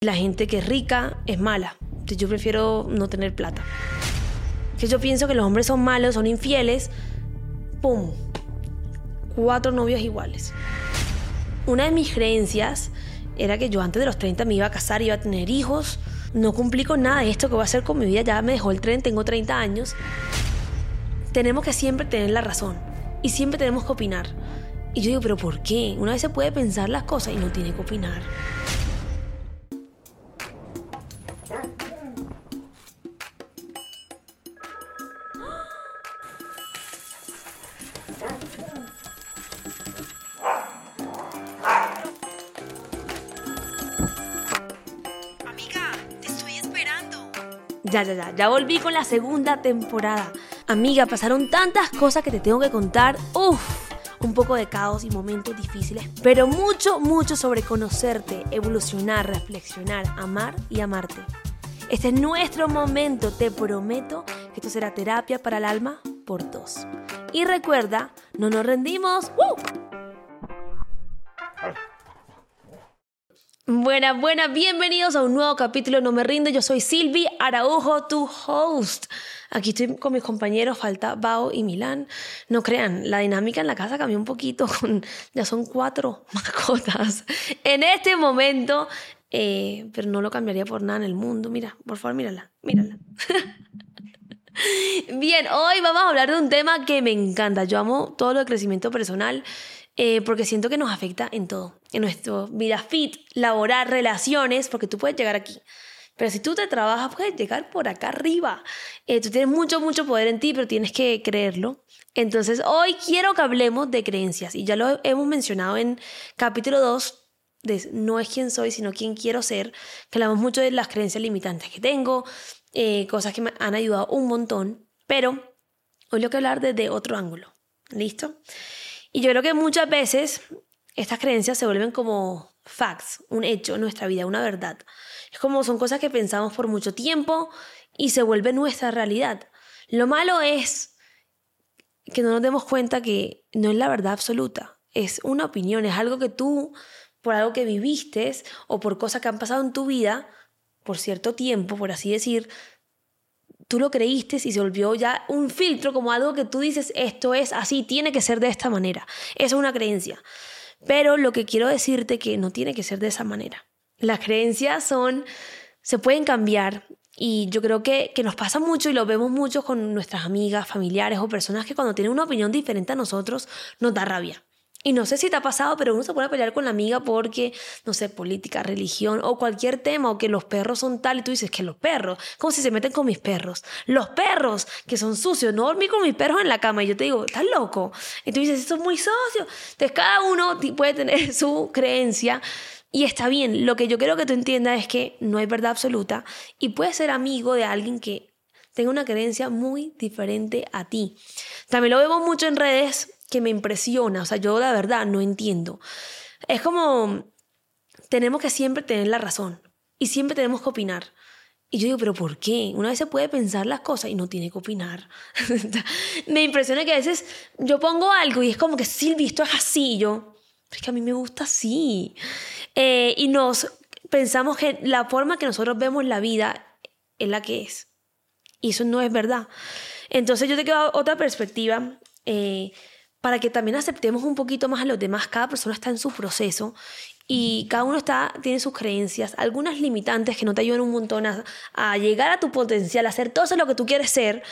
La gente que es rica es mala. Entonces yo prefiero no tener plata. Que yo pienso que los hombres son malos, son infieles. ¡Pum! 4 novios iguales. Una de mis creencias era que yo antes de los 30 me iba a casar, iba a tener hijos. No cumplí con nada de esto que voy a hacer con mi vida. Ya me dejó el tren, tengo 30 años. Tenemos que siempre tener la razón. Y siempre tenemos que opinar. Y yo digo, ¿pero por qué? Una vez se puede pensar las cosas y no tiene que opinar. Ya volví con la segunda temporada. Amiga, pasaron tantas cosas que te tengo que contar. Un poco de caos y momentos difíciles, pero mucho sobre conocerte, evolucionar, reflexionar, amar y amarte. Este es nuestro momento, te prometo que esto será terapia para el alma por 2. Y recuerda, no nos rendimos. Buenas, bienvenidos a un nuevo capítulo No Me Rindo. Yo soy Silvi Araujo, tu host. Aquí estoy con mis compañeros, falta Bao y Milán. No crean, la dinámica en la casa cambió un poquito, ya son 4 mascotas en este momento, pero no lo cambiaría por nada en el mundo. Mira, por favor, mírala. Bien, hoy vamos a hablar de un tema que me encanta. Yo amo todo lo de crecimiento personal, porque siento que nos afecta en todo. En nuestra vida fit, laboral, relaciones, porque tú puedes llegar aquí. Pero si tú te trabajas, puedes llegar por acá arriba. Tú tienes mucho poder en ti, pero tienes que creerlo. Entonces, hoy quiero que hablemos de creencias. Y ya lo hemos mencionado en capítulo 2, de No es quién soy, sino quién quiero ser. Que hablamos mucho de las creencias limitantes que tengo, cosas que me han ayudado un montón. Pero hoy lo quiero hablar desde otro ángulo. ¿Listo? Y yo creo que muchas veces estas creencias se vuelven como facts, un hecho en nuestra vida, una verdad. Es como son cosas que pensamos por mucho tiempo y se vuelve nuestra realidad. Lo malo es que no nos demos cuenta que no es la verdad absoluta. Es una opinión, es algo que tú, por algo que viviste o por cosas que han pasado en tu vida, por cierto tiempo, por así decir, tú lo creíste y se volvió ya un filtro, como algo que tú dices, esto es así, tiene que ser de esta manera. Eso es una creencia. Pero lo que quiero decirte que no tiene que ser de esa manera. Las creencias se pueden cambiar y yo creo que nos pasa mucho y lo vemos mucho con nuestras amigas, familiares o personas que cuando tienen una opinión diferente a nosotros nos da rabia. Y no sé si te ha pasado, pero uno se pone a pelear con la amiga porque, no sé, política, religión o cualquier tema, o que los perros son tal, y tú dices que los perros, como si se meten con mis perros. Los perros, que son sucios, no dormir con mis perros en la cama. Y yo te digo, ¿estás loco? Y tú dices, eso es muy socio. Entonces cada uno puede tener su creencia y está bien. Lo que yo quiero que tú entiendas es que no hay verdad absoluta y puedes ser amigo de alguien que tenga una creencia muy diferente a ti. También lo vemos mucho en redes, que me impresiona, o sea, yo la verdad no entiendo. Es como, tenemos que siempre tener la razón y siempre tenemos que opinar. Y yo digo, ¿pero por qué? Una vez se puede pensar las cosas y no tiene que opinar. Me impresiona que a veces yo pongo algo y es como que, Silvi, esto es así. Y yo, pero es que a mí me gusta así. Y nos pensamos que la forma que nosotros vemos la vida es la que es. Y eso no es verdad. Entonces yo te quiero otra perspectiva, para que también aceptemos un poquito más a los demás. Cada persona está en su proceso y cada uno tiene sus creencias, algunas limitantes que no te ayudan un montón a llegar a tu potencial, a hacer todo eso lo que tú quieres ser,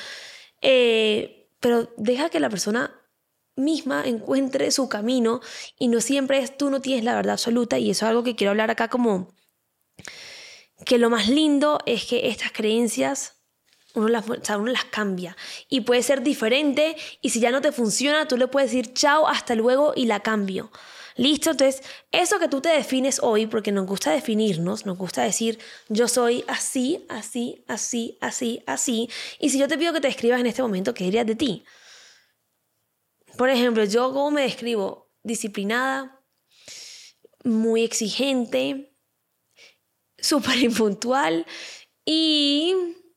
pero deja que la persona misma encuentre su camino y no siempre tú no tienes la verdad absoluta. Y eso es algo que quiero hablar acá, como que lo más lindo es que estas creencias uno las cambia y puede ser diferente, y si ya no te funciona tú le puedes decir chao, hasta luego y la cambio. ¿Listo? Entonces eso que tú te defines hoy, porque nos gusta definirnos, nos gusta decir yo soy así, y si yo te pido que te describas en este momento, ¿qué dirías de ti? Por ejemplo, yo ¿cómo me describo? Disciplinada, muy exigente, súper impuntual y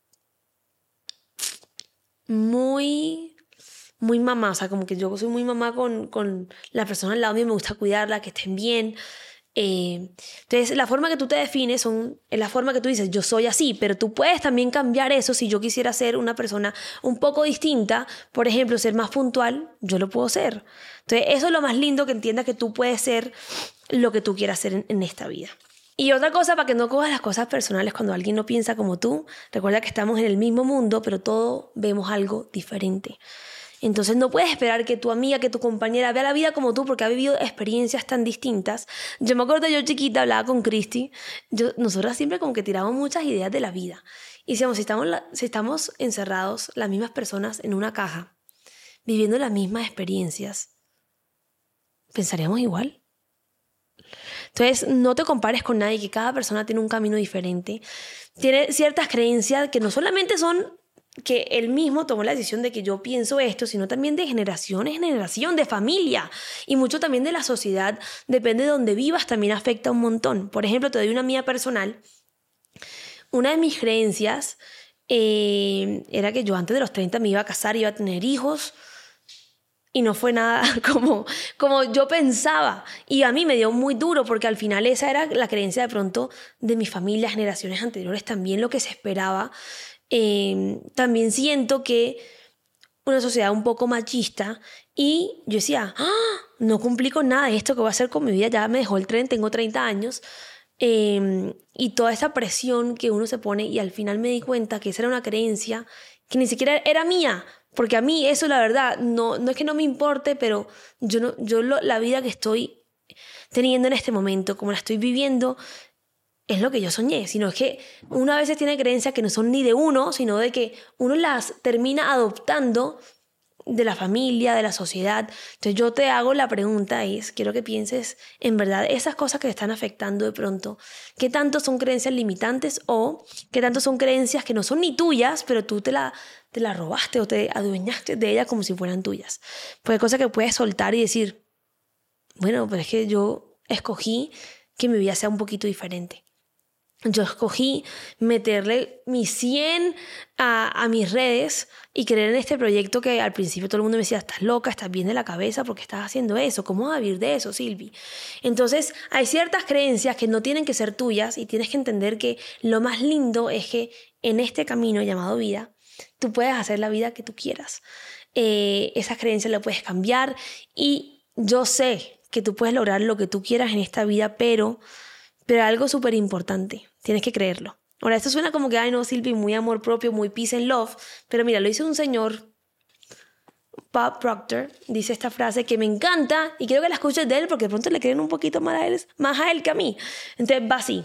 muy mamá. O sea, como que yo soy muy mamá con las personas al lado mío, me gusta cuidarla, que estén bien. Entonces, la forma que tú te defines es la forma que tú dices, yo soy así, pero tú puedes también cambiar eso. Si yo quisiera ser una persona un poco distinta, por ejemplo, ser más puntual, yo lo puedo ser. Entonces, eso es lo más lindo, que entiendas que tú puedes ser lo que tú quieras ser en esta vida. Y otra cosa, para que no cojas las cosas personales cuando alguien no piensa como tú, recuerda que estamos en el mismo mundo, pero todos vemos algo diferente. Entonces no puedes esperar que tu amiga, que tu compañera vea la vida como tú, porque ha vivido experiencias tan distintas. Yo me acuerdo, yo chiquita hablaba con Cristi, nosotras siempre como que tiramos muchas ideas de la vida. Y decíamos, si estamos encerrados, las mismas personas en una caja, viviendo las mismas experiencias, ¿pensaríamos igual? Entonces no te compares con nadie, que cada persona tiene un camino diferente. Tiene ciertas creencias que no solamente son que él mismo tomó la decisión de que yo pienso esto, sino también de generación en generación, de familia, y mucho también de la sociedad. Depende de donde vivas, también afecta un montón. Por ejemplo, te doy una mía personal. Una de mis creencias era que yo antes de los 30 me iba a casar, iba a tener hijos, y no fue nada como yo pensaba. Y a mí me dio muy duro, porque al final esa era la creencia de pronto de mi familia, generaciones anteriores, también lo que se esperaba. También siento que una sociedad un poco machista, y yo decía, no cumplí con nada de esto, que voy a hacer con mi vida, ya me dejó el tren, tengo 30 años, y toda esa presión que uno se pone, y al final me di cuenta que esa era una creencia que ni siquiera era mía, porque a mí eso, la verdad, no es que no me importe, pero la vida que estoy teniendo en este momento, como la estoy viviendo, es lo que yo soñé, sino es que uno a veces tiene creencias que no son ni de uno, sino de que uno las termina adoptando de la familia, de la sociedad. Entonces yo te hago la pregunta, quiero que pienses en verdad esas cosas que te están afectando de pronto, ¿qué tanto son creencias limitantes o qué tanto son creencias que no son ni tuyas, pero tú te la robaste o te adueñaste de ellas como si fueran tuyas? Pues hay cosas que puedes soltar y decir, bueno, pero es que yo escogí que mi vida sea un poquito diferente. Yo escogí meterle mi 100 a mis redes y creer en este proyecto que al principio todo el mundo me decía, estás loca, estás bien de la cabeza, ¿por qué estás haciendo eso? ¿Cómo vas a vivir de eso, Silvi? Entonces hay ciertas creencias que no tienen que ser tuyas, y tienes que entender que lo más lindo es que en este camino llamado vida, tú puedes hacer la vida que tú quieras. Esas creencias las puedes cambiar, y yo sé que tú puedes lograr lo que tú quieras en esta vida, pero algo súper importante, tienes que creerlo. Ahora, esto suena como que, ay no, Silvi, muy amor propio, muy peace and love, pero mira, lo dice un señor, Bob Proctor, dice esta frase que me encanta y quiero que la escuches de él, porque de pronto le creen un poquito más a él que a mí. Entonces va así: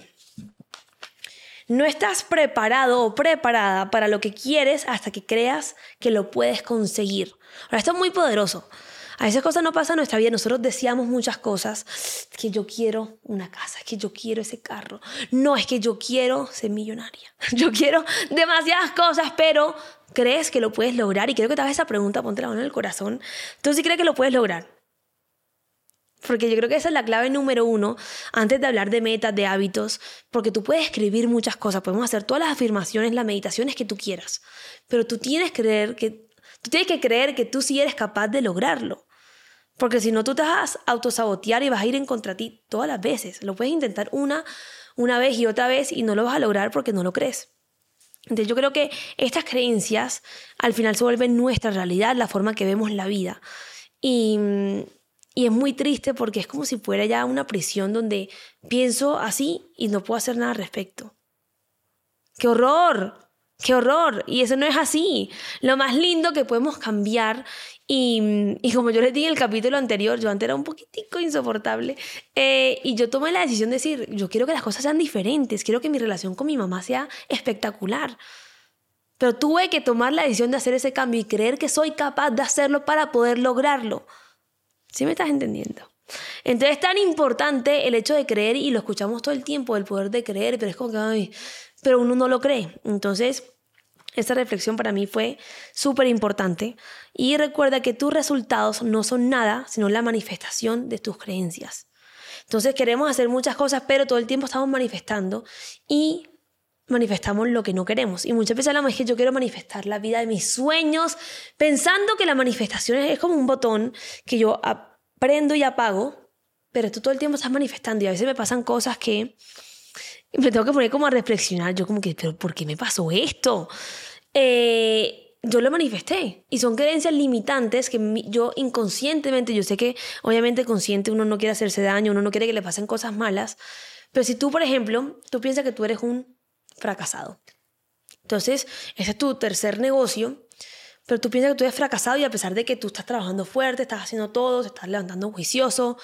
no estás preparado o preparada para lo que quieres hasta que creas que lo puedes conseguir. Ahora, esto es muy poderoso. A veces cosas no pasan en nuestra vida. Nosotros deseamos muchas cosas. Es que yo quiero una casa, es que yo quiero ese carro. No, es que yo quiero ser millonaria. Yo quiero demasiadas cosas, pero ¿crees que lo puedes lograr? Y quiero que te hagas esa pregunta, ponte la mano en el corazón. ¿Tú sí crees que lo puedes lograr? Porque yo creo que esa es la clave número 1 antes de hablar de metas, de hábitos, porque tú puedes escribir muchas cosas, podemos hacer todas las afirmaciones, las meditaciones que tú quieras, pero tú tienes que creer que tú sí eres capaz de lograrlo. Porque si no, tú te vas a autosabotear y vas a ir en contra ti todas las veces. Lo puedes intentar una vez y otra vez y no lo vas a lograr porque no lo crees. Entonces yo creo que estas creencias al final se vuelven nuestra realidad, la forma que vemos la vida. Y es muy triste, porque es como si fuera ya una prisión donde pienso así y no puedo hacer nada al respecto. ¡Qué horror! ¡Qué horror! Y eso no es así. Lo más lindo que podemos cambiar, y como yo les dije en el capítulo anterior, yo antes era un poquitico insoportable, y yo tomé la decisión de decir, yo quiero que las cosas sean diferentes, quiero que mi relación con mi mamá sea espectacular. Pero tuve que tomar la decisión de hacer ese cambio y creer que soy capaz de hacerlo para poder lograrlo. ¿Sí me estás entendiendo? Entonces es tan importante el hecho de creer, y lo escuchamos todo el tiempo, el poder de creer, pero es como que, pero uno no lo cree. Entonces, esta reflexión para mí fue súper importante. Y recuerda que tus resultados no son nada, sino la manifestación de tus creencias. Entonces queremos hacer muchas cosas, pero todo el tiempo estamos manifestando y manifestamos lo que no queremos. Y muchas veces hablamos, es que yo quiero manifestar la vida de mis sueños, pensando que la manifestación es como un botón que yo prendo y apago, pero tú todo el tiempo estás manifestando y a veces me pasan cosas que me tengo que poner como a reflexionar. Yo como que, ¿pero por qué me pasó esto? Yo lo manifesté y son creencias limitantes que yo inconscientemente, yo sé que obviamente consciente uno no quiere hacerse daño, uno no quiere que le pasen cosas malas, pero si tú, por ejemplo, tú piensas que tú eres un fracasado, entonces ese es tu tercer negocio, pero tú piensas que tú eres fracasado y a pesar de que tú estás trabajando fuerte, estás haciendo todo, te estás levantando juicioso,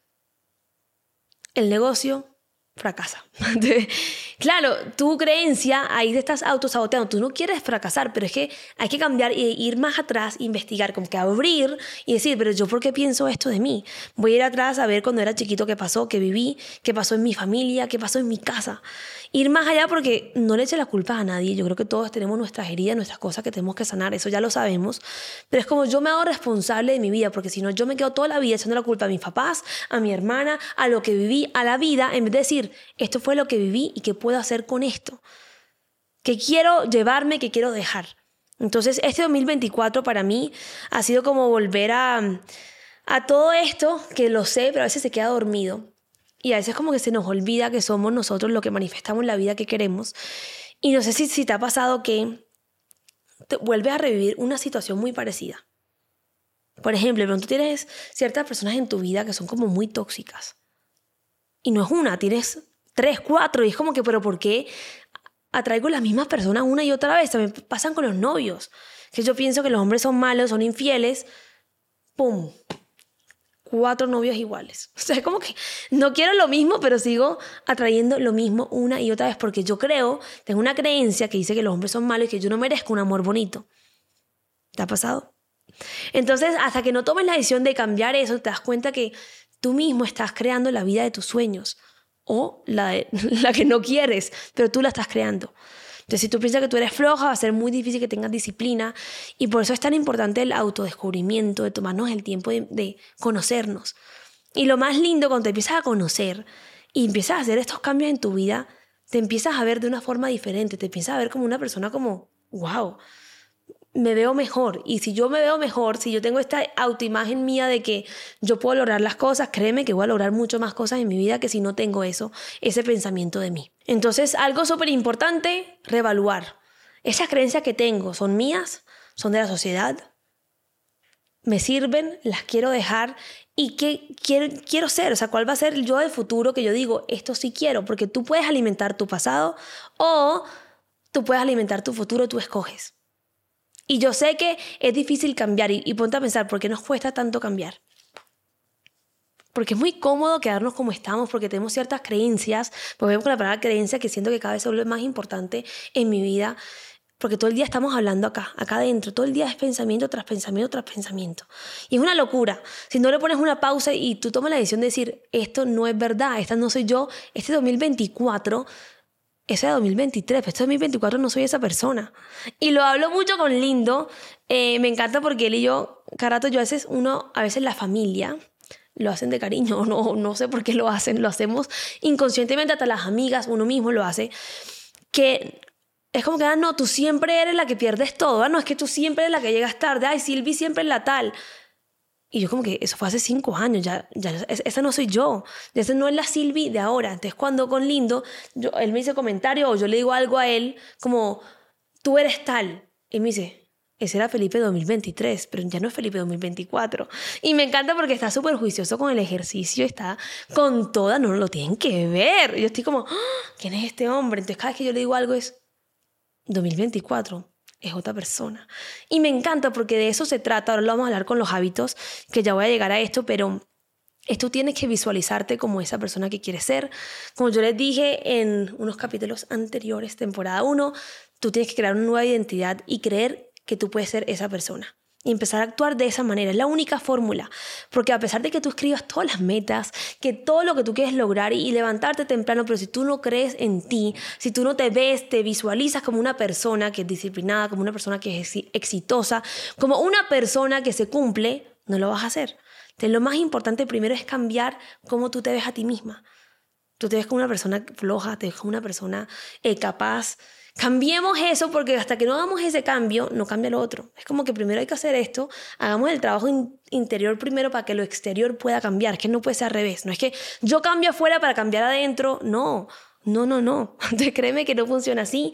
el negocio fracasa. Claro, tu creencia, ahí te estás autosaboteando. Tú no quieres fracasar, pero es que hay que cambiar e ir más atrás, investigar, como que abrir y decir, pero yo ¿por qué pienso esto de mí? Voy a ir atrás a ver cuando era chiquito qué pasó, qué viví, qué pasó en mi familia, qué pasó en mi casa. Ir más allá porque no le eche las culpas a nadie. Yo creo que todos tenemos nuestras heridas, nuestras cosas que tenemos que sanar. Eso ya lo sabemos. Pero es como yo me hago responsable de mi vida, porque si no yo me quedo toda la vida echando la culpa a mis papás, a mi hermana, a lo que viví, a la vida, en vez de decir, esto fue lo que viví y qué puedo hacer con esto. ¿Qué quiero llevarme, qué quiero dejar? Entonces este 2024 para mí ha sido como volver a todo esto, que lo sé, pero a veces se queda dormido. Y a veces como que se nos olvida que somos nosotros lo que manifestamos en la vida que queremos. Y no sé si te ha pasado que te vuelves a revivir una situación muy parecida. Por ejemplo, de pronto tienes ciertas personas en tu vida que son como muy tóxicas. Y no es una, tienes 3, 4 y es como que, ¿pero por qué atraigo las mismas personas una y otra vez? También pasan con los novios. Que yo pienso que los hombres son malos, son infieles. ¡Pum! 4 novios iguales. O sea, es como que no quiero lo mismo, pero sigo atrayendo lo mismo una y otra vez porque yo tengo una creencia que dice que los hombres son malos y que yo no merezco un amor bonito. ¿Te ha pasado? Entonces, hasta que no tomes la decisión de cambiar eso, te das cuenta que tú mismo estás creando la vida de tus sueños o la que no quieres, pero tú la estás creando. Entonces, si tú piensas que tú eres floja, va a ser muy difícil que tengas disciplina y por eso es tan importante el autodescubrimiento, de tomarnos el tiempo de conocernos. Y lo más lindo cuando te empiezas a conocer y empiezas a hacer estos cambios en tu vida, te empiezas a ver de una forma diferente, te empiezas a ver como una persona como, wow, me veo mejor. Y si yo me veo mejor, si yo tengo esta autoimagen mía de que yo puedo lograr las cosas, créeme que voy a lograr mucho más cosas en mi vida que si no tengo ese pensamiento de mí. Entonces, algo súper importante, reevaluar. ¿Esas creencias que tengo son mías? ¿Son de la sociedad? ¿Me sirven? ¿Las quiero dejar? ¿Y qué quiero ser? O sea, ¿cuál va a ser el yo del futuro que yo digo, esto sí quiero? Porque tú puedes alimentar tu pasado o tú puedes alimentar tu futuro, tú escoges. Y yo sé que es difícil cambiar y ponte a pensar, ¿por qué nos cuesta tanto cambiar? Porque es muy cómodo quedarnos como estamos, porque tenemos ciertas creencias. Volvemos con la palabra creencia, que siento que cada vez se vuelve más importante en mi vida, porque todo el día estamos hablando acá adentro. Todo el día es pensamiento tras pensamiento tras pensamiento. Y es una locura. Si no le pones una pausa y tú tomas la decisión de decir, esto no es verdad, esta no soy yo, este 2024... ese es 2023, pero este 2024 no soy esa persona. Y lo hablo mucho con Lindo. Me encanta porque él y yo, Carato, a veces la familia, lo hacen de cariño, no sé por qué lo hacen, lo hacemos inconscientemente, hasta las amigas, uno mismo lo hace, que es como que, no, tú siempre eres la que pierdes todo, no, es que tú siempre eres la que llegas tarde, ay, Silvi siempre es la tal. Y yo como que eso fue hace 5 años, ya esa no soy yo, esa no es la Silvi de ahora. Entonces cuando con Lindo, él me dice comentario o yo le digo algo a él como, tú eres tal. Y me dice, ese era Felipe 2023, pero ya no es Felipe 2024. Y me encanta porque está súper juicioso con el ejercicio, está con toda, no lo tienen que ver. Y yo estoy como, ¿quién es este hombre? Entonces cada vez que yo le digo algo es 2024. Es otra persona. Y me encanta porque de eso se trata. Ahora lo vamos a hablar con los hábitos, que ya voy a llegar a esto, pero tú tienes que visualizarte como esa persona que quieres ser. Como yo les dije en unos capítulos anteriores, temporada 1, tú tienes que crear una nueva identidad y creer que tú puedes ser esa persona. Y empezar a actuar de esa manera. Es la única fórmula. Porque a pesar de que tú escribas todas las metas, que todo lo que tú quieres lograr y levantarte temprano, pero si tú no crees en ti, si tú no te ves, te visualizas como una persona que es disciplinada, como una persona que es exitosa, como una persona que se cumple, no lo vas a hacer. Entonces lo más importante primero es cambiar cómo tú te ves a ti misma. Tú te ves como una persona floja, te ves como una persona capaz. Cambiemos eso porque hasta que no hagamos ese cambio, no cambia lo otro. Es como que primero hay que hacer esto, hagamos el trabajo interior primero para que lo exterior pueda cambiar. Es que no puede ser al revés. No es que yo cambio afuera para cambiar adentro. No. Entonces créeme que no funciona así.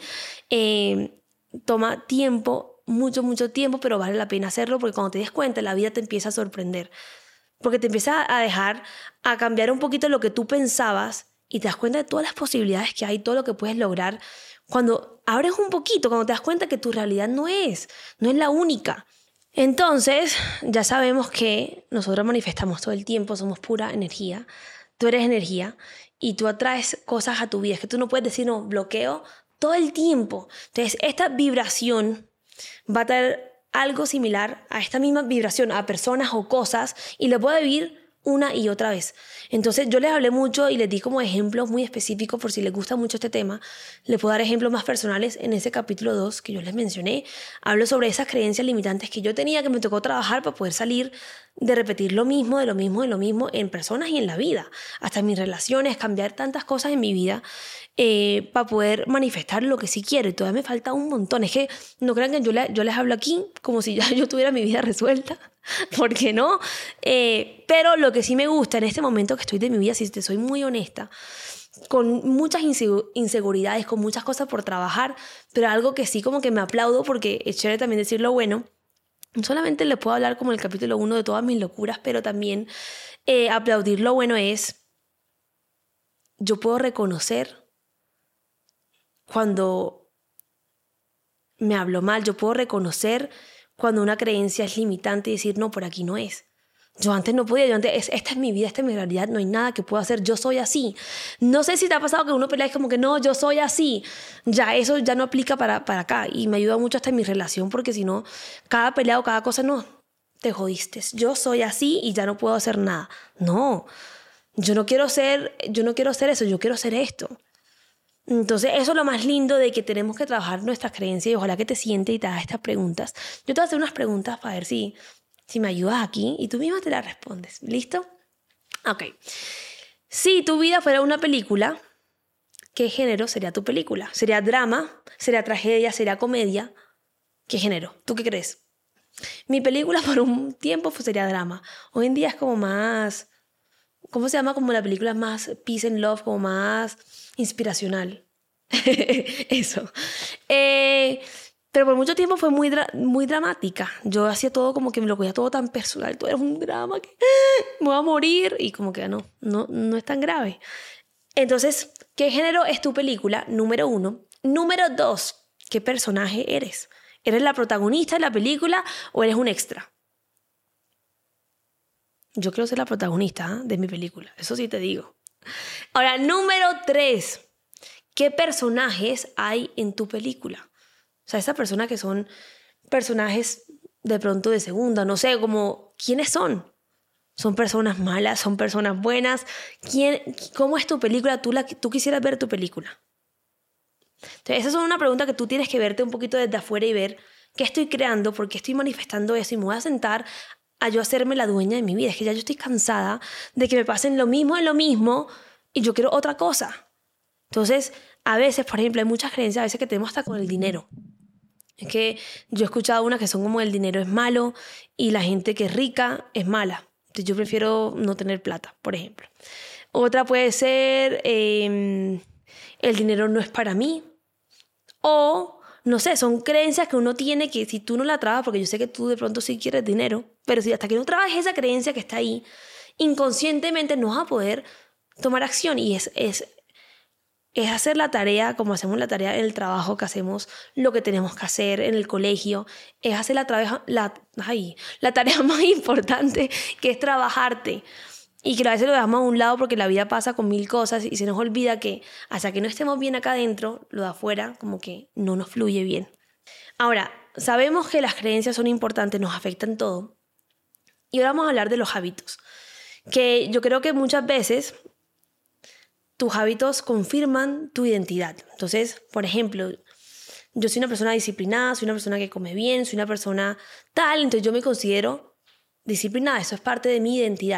Toma tiempo, mucho tiempo, pero vale la pena hacerlo porque cuando te des cuenta la vida te empieza a sorprender. Porque te empieza a dejar a cambiar un poquito lo que tú pensabas y te das cuenta de todas las posibilidades que hay, todo lo que puedes lograr. Cuando abres un poquito, cuando te das cuenta que tu realidad no es la única. Entonces, ya sabemos que nosotros manifestamos todo el tiempo, somos pura energía. Tú eres energía y tú atraes cosas a tu vida. Es que tú no puedes decir, no, bloqueo todo el tiempo. Entonces, esta vibración va a traer algo similar a esta misma vibración, a personas o cosas, y lo puedo vivir una y otra vez. Entonces yo les hablé mucho y les di como ejemplos muy específicos por si les gusta mucho este tema. Les puedo dar ejemplos más personales en ese capítulo 2 que yo les mencioné. Hablo sobre esas creencias limitantes que yo tenía, que me tocó trabajar para poder salir de repetir lo mismo en personas y en la vida. Hasta en mis relaciones, cambiar tantas cosas en mi vida para poder manifestar lo que sí quiero. Y todavía me falta un montón. Es que no crean que yo les hablo aquí como si ya yo tuviera mi vida resuelta. ¿Por qué no? Pero lo que sí me gusta en este momento que estoy de mi vida, si te soy muy honesta, con muchas inseguridades, con muchas cosas por trabajar, pero algo que sí como que me aplaudo porque es chévere también decir lo bueno. Solamente les puedo hablar como el capítulo 1 de todas mis locuras, pero también aplaudir lo bueno es, yo puedo reconocer cuando me hablo mal, yo puedo reconocer cuando una creencia es limitante y decir, no, por aquí no es. Yo antes no podía, esta es mi vida, esta es mi realidad, no hay nada que pueda hacer, yo soy así. No sé si te ha pasado que uno pelea y es como que no, yo soy así. Ya, eso ya no aplica para acá y me ayuda mucho hasta en mi relación porque si no, cada pelea o cada cosa, no, te jodiste. Yo soy así y ya no puedo hacer nada. No, yo no quiero ser eso, yo quiero ser esto. Entonces eso es lo más lindo de que tenemos que trabajar nuestras creencias y ojalá que te sientes y te hagas estas preguntas. Yo te voy a hacer unas preguntas para ver si me ayudas aquí y tú misma te las respondes. ¿Listo? Ok. Si tu vida fuera una película, ¿qué género sería tu película? ¿Sería drama? ¿Sería tragedia? ¿Sería comedia? ¿Qué género? ¿Tú qué crees? Mi película por un tiempo sería drama. Hoy en día es como más... ¿Cómo se llama? Como la película más peace and love, como más inspiracional. Eso. Pero por mucho tiempo fue muy dramática. Yo hacía todo como que me lo cogía todo tan personal. Todo era un drama que me voy a morir. Y como que no es tan grave. Entonces, ¿qué género es tu película? Número 1. Número 2, ¿qué personaje eres? ¿Eres la protagonista de la película o eres un extra? Yo quiero ser la protagonista de mi película. Eso sí te digo. Ahora, número 3. ¿Qué personajes hay en tu película? O sea, esas personas que son personajes de pronto de segunda, no sé, como, ¿quiénes son? ¿Son personas malas? ¿Son personas buenas? ¿Cómo es tu película? ¿Tú quisieras ver tu película? Entonces, esa es una pregunta que tú tienes que verte un poquito desde afuera y ver qué estoy creando, por qué estoy manifestando eso y me voy a sentar a yo hacerme la dueña de mi vida. Es que ya yo estoy cansada de que me pasen lo mismo y yo quiero otra cosa. Entonces, a veces, por ejemplo, hay muchas creencias a veces que tenemos hasta con el dinero. Es que yo he escuchado unas que son como el dinero es malo y la gente que es rica es mala. Entonces yo prefiero no tener plata, por ejemplo. Otra puede ser el dinero no es para mí. O, no sé, son creencias que uno tiene que si tú no la trabajas, porque yo sé que tú de pronto sí quieres dinero, pero si hasta que no trabajes esa creencia que está ahí, inconscientemente no vas a poder tomar acción y es hacer la tarea como hacemos la tarea en el trabajo que hacemos, lo que tenemos que hacer en el colegio, es hacer la tarea más importante que es trabajarte y que a veces lo dejamos a un lado porque la vida pasa con 1000 cosas y se nos olvida que hasta que no estemos bien acá adentro, lo de afuera como que no nos fluye bien. Ahora, sabemos que las creencias son importantes, nos afectan todo y ahora vamos a hablar de los hábitos, que yo creo que muchas veces tus hábitos confirman tu identidad. Entonces, por ejemplo, yo soy una persona disciplinada, soy una persona que come bien, soy una persona tal, entonces yo me considero disciplinada, eso es parte de mi identidad.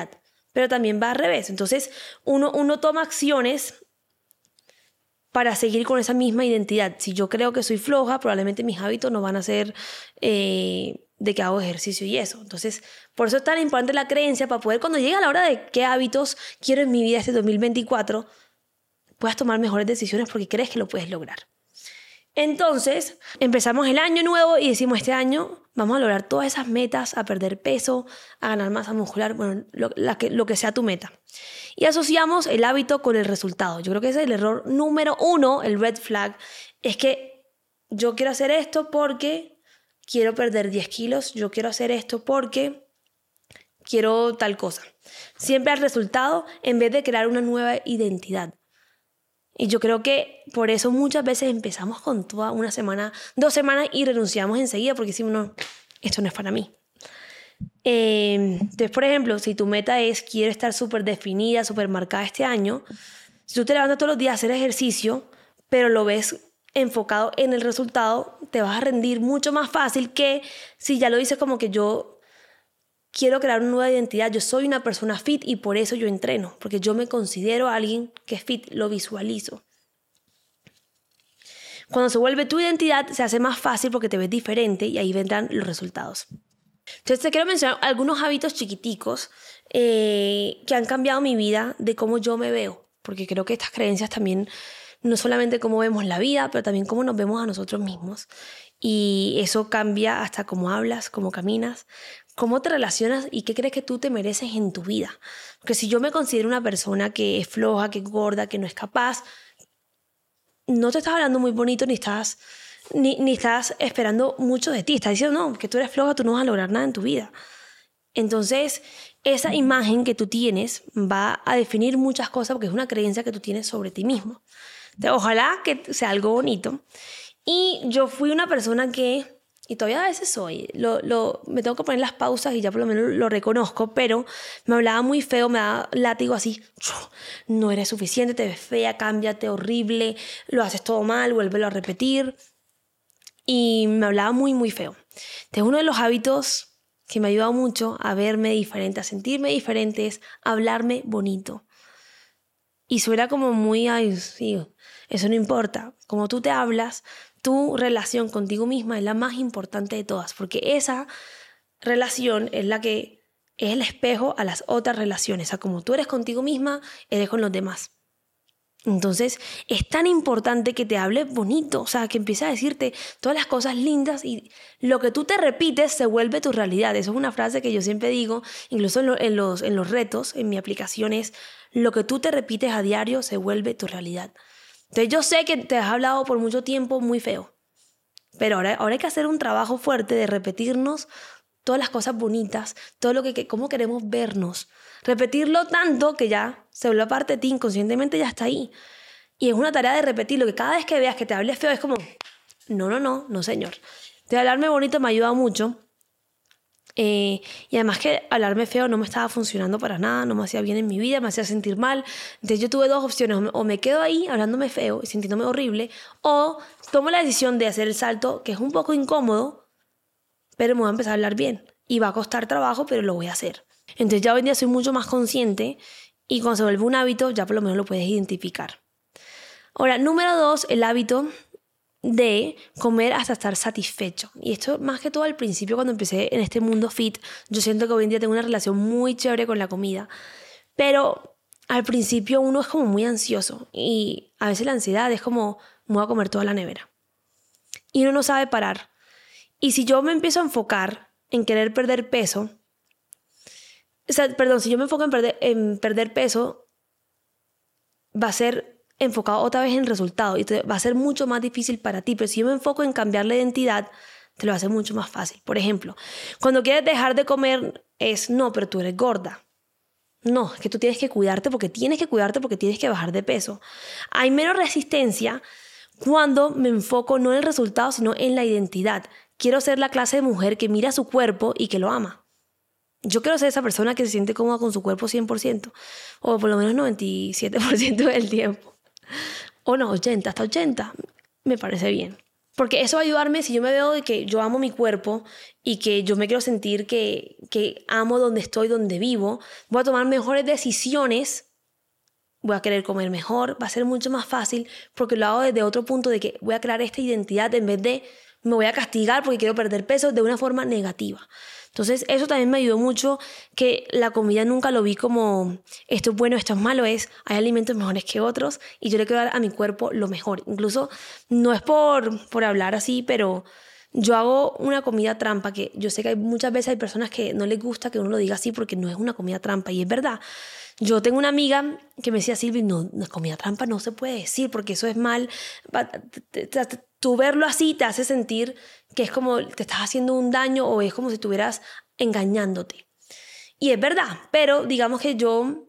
pero también va al revés. Entonces, uno toma acciones para seguir con esa misma identidad. Si yo creo que soy floja, probablemente mis hábitos no van a ser de que hago ejercicio y eso. Entonces, por eso es tan importante la creencia para poder, cuando llegue a la hora de qué hábitos quiero en mi vida este 2024, puedas tomar mejores decisiones porque crees que lo puedes lograr. Entonces, empezamos el año nuevo y decimos, este año vamos a lograr todas esas metas, a perder peso, a ganar masa muscular, bueno, lo que sea tu meta. Y asociamos el hábito con el resultado. Yo creo que ese es el error número 1, el red flag, es que yo quiero hacer esto porque quiero perder 10 kilos, yo quiero hacer esto porque quiero tal cosa. Siempre al resultado en vez de crear una nueva identidad. Y yo creo que por eso muchas veces empezamos con toda una semana, 2 semanas y renunciamos enseguida porque decimos, no, esto no es para mí. Entonces, por ejemplo, si tu meta es, quiero estar súper definida, súper marcada este año, si tú te levantas todos los días a hacer ejercicio, pero lo ves enfocado en el resultado, te vas a rendir mucho más fácil que si ya lo dices como que yo quiero crear una nueva identidad, yo soy una persona fit y por eso yo entreno, porque yo me considero alguien que es fit, lo visualizo. Cuando se vuelve tu identidad, se hace más fácil porque te ves diferente y ahí vendrán los resultados. Entonces te quiero mencionar algunos hábitos chiquiticos que han cambiado mi vida de cómo yo me veo, porque creo que estas creencias también, no solamente cómo vemos la vida, pero también cómo nos vemos a nosotros mismos. Y eso cambia hasta cómo hablas, cómo caminas, cómo te relacionas y qué crees que tú te mereces en tu vida. Porque si yo me considero una persona que es floja, que es gorda, que no es capaz, no te estás hablando muy bonito ni estás esperando mucho de ti. Estás diciendo, no, que tú eres floja, tú no vas a lograr nada en tu vida. Entonces, esa imagen que tú tienes va a definir muchas cosas porque es una creencia que tú tienes sobre ti mismo. Entonces, ojalá que sea algo bonito. Y yo fui una persona que, y todavía a veces soy, me tengo que poner las pausas y ya por lo menos lo reconozco, pero me hablaba muy feo, me daba látigo así, no eres suficiente, te ves fea, cámbiate, horrible, lo haces todo mal, vuélvelo a repetir. Y me hablaba muy, muy feo. Entonces, uno de los hábitos que me ha ayudado mucho a verme diferente, a sentirme diferente, es hablarme bonito. Y suena como muy, ay, sí, eso no importa. Como tú te hablas, tu relación contigo misma es la más importante de todas, porque esa relación es la que es el espejo a las otras relaciones. O sea, como tú eres contigo misma, eres con los demás. Entonces, es tan importante que te hables bonito, o sea, que empieces a decirte todas las cosas lindas y lo que tú te repites se vuelve tu realidad. Eso es una frase que yo siempre digo, incluso en los retos, en mi aplicación es, lo que tú te repites a diario se vuelve tu realidad. Entonces, yo sé que te has hablado por mucho tiempo muy feo, pero ahora hay que hacer un trabajo fuerte de repetirnos todas las cosas bonitas, todo lo que cómo queremos vernos. Repetirlo tanto que ya se vuelve parte de ti, inconscientemente ya está ahí. Y es una tarea de repetirlo, que cada vez que veas que te hables feo es como, no, señor. De hablarme bonito me ha ayudado mucho. Y además que hablarme feo no me estaba funcionando para nada, no me hacía bien en mi vida, me hacía sentir mal. Entonces yo tuve 2 opciones, o me quedo ahí hablándome feo y sintiéndome horrible, o tomo la decisión de hacer el salto, que es un poco incómodo, pero me voy a empezar a hablar bien. Y va a costar trabajo, pero lo voy a hacer. Entonces ya hoy en día soy mucho más consciente y cuando se vuelve un hábito ya por lo menos lo puedes identificar. Ahora, número 2, el hábito de comer hasta estar satisfecho. Y esto más que todo al principio cuando empecé en este mundo fit, yo siento que hoy en día tengo una relación muy chévere con la comida. Pero al principio uno es como muy ansioso y a veces la ansiedad es como, me voy a comer toda la nevera. Y uno no sabe parar. Y si yo me empiezo a enfocar en querer perder peso, si yo me enfoco en perder peso, va a ser enfocado otra vez en el resultado y va a ser mucho más difícil para ti. Pero si yo me enfoco en cambiar la identidad, te lo va a hacer mucho más fácil. Por ejemplo, cuando quieres dejar de comer no, pero tú eres gorda. No, es que tú tienes que cuidarte porque tienes que bajar de peso. Hay menos resistencia cuando me enfoco no en el resultado, sino en la identidad. Quiero ser la clase de mujer que mira su cuerpo y que lo ama. Yo quiero ser esa persona que se siente cómoda con su cuerpo 100%, o por lo menos 97% del tiempo. O no, 80, hasta 80, me parece bien. Porque eso va a ayudarme si yo me veo de que yo amo mi cuerpo y que yo me quiero sentir que amo donde estoy, donde vivo. Voy a tomar mejores decisiones, voy a querer comer mejor, va a ser mucho más fácil porque lo hago desde otro punto de que voy a crear esta identidad en vez de me voy a castigar porque quiero perder peso de una forma negativa. Entonces eso también me ayudó mucho, que la comida nunca lo vi como esto es bueno, esto es malo, hay alimentos mejores que otros y yo le quiero dar a mi cuerpo lo mejor. Incluso no es por hablar así, pero yo hago una comida trampa que yo sé que muchas veces hay personas que no les gusta que uno lo diga así porque no es una comida trampa y es verdad. Yo tengo una amiga que me decía, Silvi, no, comida trampa no se puede decir porque eso es mal. Tú verlo así te hace sentir que es como te estás haciendo un daño o es como si estuvieras engañándote. Y es verdad, pero digamos que yo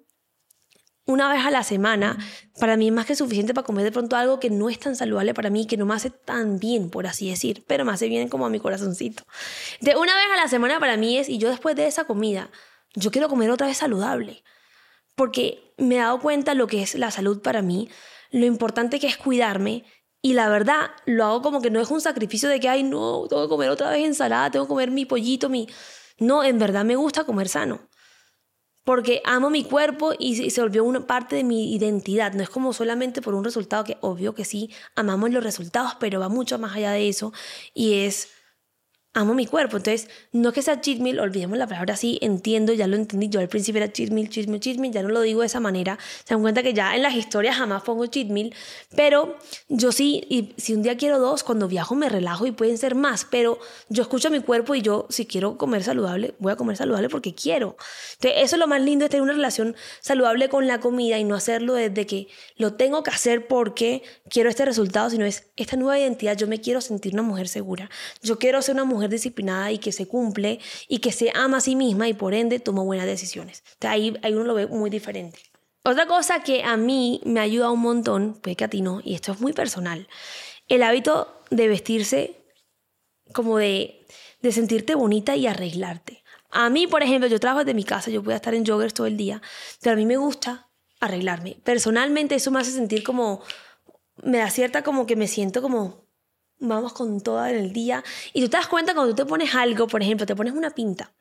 una vez a la semana, para mí es más que suficiente para comer de pronto algo que no es tan saludable para mí, que no me hace tan bien, por así decir, pero me hace bien como a mi corazoncito. De una vez a la semana para mí es, y yo después de esa comida, yo quiero comer otra vez saludable, porque me he dado cuenta lo que es la salud para mí, lo importante que es cuidarme, y la verdad, lo hago como que no es un sacrificio de que, ay, no, tengo que comer otra vez ensalada, tengo que comer mi pollito, No, en verdad me gusta comer sano. Porque amo mi cuerpo y se volvió una parte de mi identidad. No es como solamente por un resultado, que obvio que sí, amamos los resultados, pero va mucho más allá de eso. Y es, amo mi cuerpo. Entonces, no es que sea cheat meal, olvidemos la palabra así, entiendo, ya lo entendí. Yo al principio era cheat meal, ya no lo digo de esa manera. Se dan cuenta que ya en las historias jamás pongo cheat meal. Pero yo sí, y si un día quiero 2, cuando viajo me relajo y pueden ser más. Pero yo escucho a mi cuerpo y yo, si quiero comer saludable, voy a comer saludable porque quiero. Entonces, eso es lo más lindo, de tener una relación saludable con la comida y no hacerlo desde que lo tengo que hacer porque quiero este resultado, sino es esta nueva identidad. Yo me quiero sentir una mujer segura. Yo quiero ser una mujer disciplinada y que se cumple y que se ama a sí misma y por ende toma buenas decisiones. Entonces, ahí uno lo ve muy diferente. Otra cosa que a mí me ayuda un montón, puede que a ti no, y esto es muy personal, el hábito de vestirse como de sentirte bonita y arreglarte. A mí, por ejemplo, yo trabajo desde mi casa, yo puedo estar en joggers todo el día, pero a mí me gusta arreglarme. Personalmente eso me hace sentir como, me da cierta como que me siento como, vamos con toda en el día. Y tú te das cuenta cuando tú te pones algo, por ejemplo, te pones una pinta,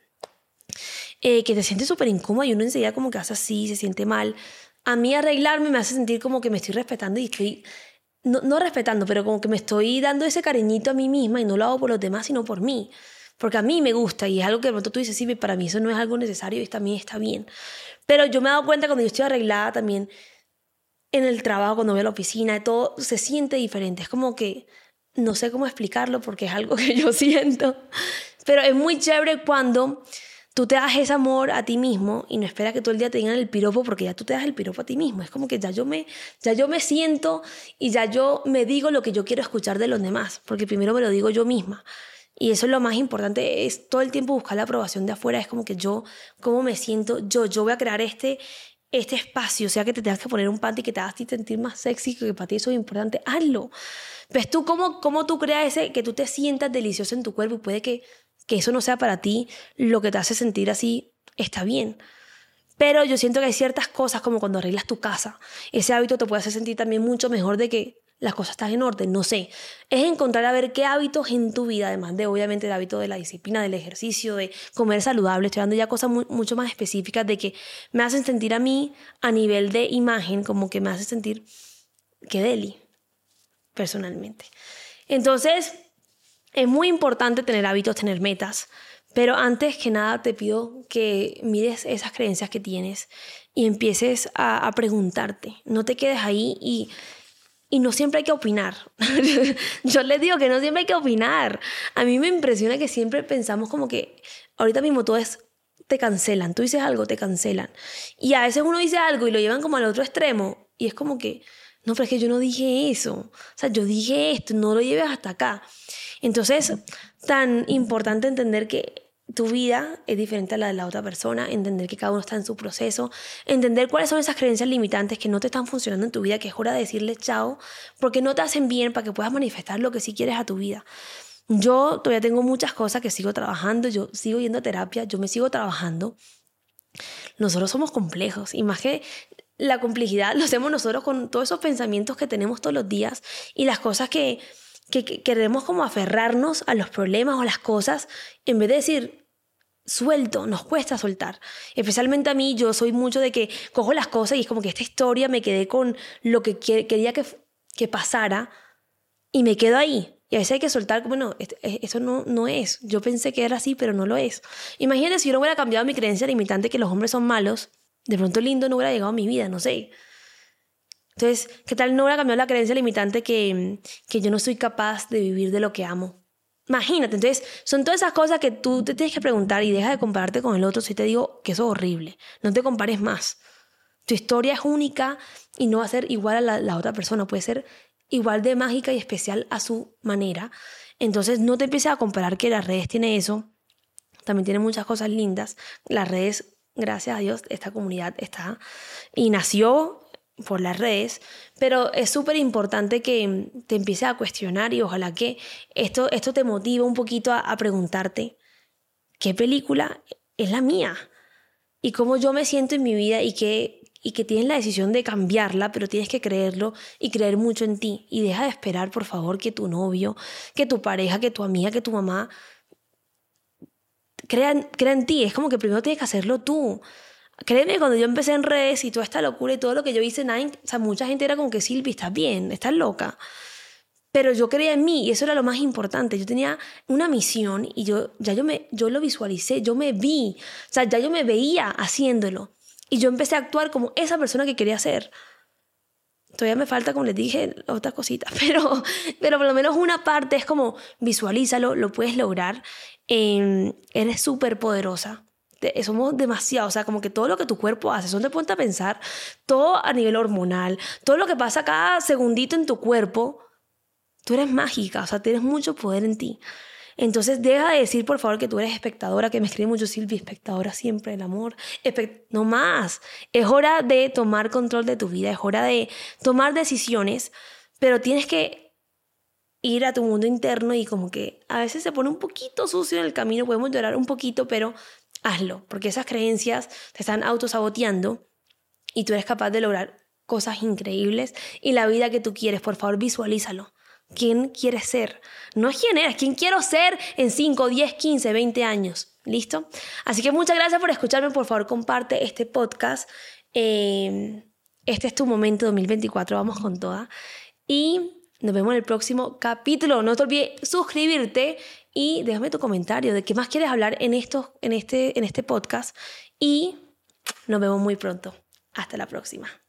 que te sientes súper incómoda y uno enseguida como que hace así, se siente mal. A mí arreglarme me hace sentir como que me estoy respetando y estoy, no respetando, pero como que me estoy dando ese cariñito a mí misma y no lo hago por los demás, sino por mí. Porque a mí me gusta y es algo que de pronto tú dices, sí, para mí eso no es algo necesario y también está bien. Pero yo me he dado cuenta cuando yo estoy arreglada también en el trabajo, cuando voy a la oficina, todo se siente diferente. Es como que no sé cómo explicarlo porque es algo que yo siento. Pero es muy chévere cuando tú te das ese amor a ti mismo y no esperas que todo el día te digan el piropo porque ya tú te das el piropo a ti mismo. Es como que ya yo me siento y ya yo me digo lo que yo quiero escuchar de los demás porque primero me lo digo yo misma. Y eso es lo más importante, es todo el tiempo buscar la aprobación de afuera. Es como que yo, ¿cómo me siento? Yo voy a crear este espacio, o sea que te tengas que poner un panty que te haga sentir más sexy, que para ti eso es importante, hazlo. ¿Ves tú cómo tú creas que tú te sientas delicioso en tu cuerpo y puede que eso no sea para ti lo que te hace sentir así? Está bien. Pero yo siento que hay ciertas cosas como cuando arreglas tu casa, ese hábito te puede hacer sentir también mucho mejor de que las cosas están en orden, no sé. Es encontrar a ver qué hábitos en tu vida, además de obviamente el hábito de la disciplina, del ejercicio, de comer saludable. Estoy dando ya cosas mucho más específicas de que me hacen sentir a mí a nivel de imagen, como que me hace sentir que deli, personalmente. Entonces, es muy importante tener hábitos, tener metas, pero antes que nada te pido que mires esas creencias que tienes y empieces a preguntarte. No te quedes ahí y no siempre hay que opinar. Yo les digo que no siempre hay que opinar. A mí me impresiona que siempre pensamos como que ahorita mismo todo es, te cancelan. Tú dices algo, te cancelan. Y a veces uno dice algo y lo llevan como al otro extremo. Y es como que, no, pero es que yo no dije eso. O sea, yo dije esto, no lo lleves hasta acá. Entonces, tan importante entender que tu vida es diferente a la de la otra persona, entender que cada uno está en su proceso, entender cuáles son esas creencias limitantes que no te están funcionando en tu vida, que es hora de decirles chao, porque no te hacen bien para que puedas manifestar lo que sí quieres a tu vida. Yo todavía tengo muchas cosas que sigo trabajando, yo sigo yendo a terapia, yo me sigo trabajando. Nosotros somos complejos y más que la complejidad lo hacemos nosotros con todos esos pensamientos que tenemos todos los días y las cosas que que queremos como aferrarnos a los problemas o las cosas en vez de decir, suelto, nos cuesta soltar. Especialmente a mí, yo soy mucho de que cojo las cosas y es como que esta historia me quedé con lo que quería que pasara y me quedo ahí. Y a veces hay que soltar, bueno, eso no es. Yo pensé que era así, pero no lo es. Imagínate si yo no hubiera cambiado mi creencia limitante que los hombres son malos, de pronto lindo no hubiera llegado a mi vida, no sé. Entonces, ¿qué tal no hubiera cambiado la creencia limitante que yo no soy capaz de vivir de lo que amo? Imagínate, entonces son todas esas cosas que tú te tienes que preguntar y deja de compararte con el otro si te digo que eso es horrible. No te compares más. Tu historia es única y no va a ser igual a la otra persona. Puede ser igual de mágica y especial a su manera. Entonces no te empieces a comparar que las redes tienen eso. También tienen muchas cosas lindas. Las redes, gracias a Dios, esta comunidad está y nació por las redes, pero es súper importante que te empieces a cuestionar y ojalá que esto te motive un poquito a preguntarte qué película es la mía y cómo yo me siento en mi vida y que tienes la decisión de cambiarla, pero tienes que creerlo y creer mucho en ti y deja de esperar, por favor, que tu novio, que tu pareja, que tu amiga, que tu mamá crea en ti. Es como que primero tienes que hacerlo tú. Créeme, cuando yo empecé en redes y toda esta locura y todo lo que yo hice, o sea, mucha gente era como que Silvi, estás bien, estás loca. Pero yo creía en mí y eso era lo más importante. Yo tenía una misión y yo lo visualicé, yo me vi, o sea, ya yo me veía haciéndolo. Y yo empecé a actuar como esa persona que quería ser. Todavía me falta, como les dije, otras cositas, pero por lo menos una parte es como visualízalo, lo puedes lograr. Eres súper poderosa. Somos demasiado, o sea, como que todo lo que tu cuerpo hace, eso te ponte a pensar, todo a nivel hormonal, todo lo que pasa cada segundito en tu cuerpo, tú eres mágica, o sea, tienes mucho poder en ti. Entonces deja de decir, por favor, que tú eres espectadora, que me escribe mucho Silvi, espectadora siempre, el amor. No más. Es hora de tomar control de tu vida, es hora de tomar decisiones, pero tienes que ir a tu mundo interno y como que a veces se pone un poquito sucio en el camino, podemos llorar un poquito, pero hazlo, porque esas creencias te están autosaboteando y tú eres capaz de lograr cosas increíbles y la vida que tú quieres. Por favor, visualízalo. ¿Quién quieres ser? No es quién eres, quién quiero ser en 5, 10, 15, 20 años. ¿Listo? Así que muchas gracias por escucharme. Por favor, comparte este podcast. Este es tu momento 2024. Vamos con toda. Y nos vemos en el próximo capítulo. No te olvides suscribirte y déjame tu comentario de qué más quieres hablar en este podcast. Y nos vemos muy pronto. Hasta la próxima.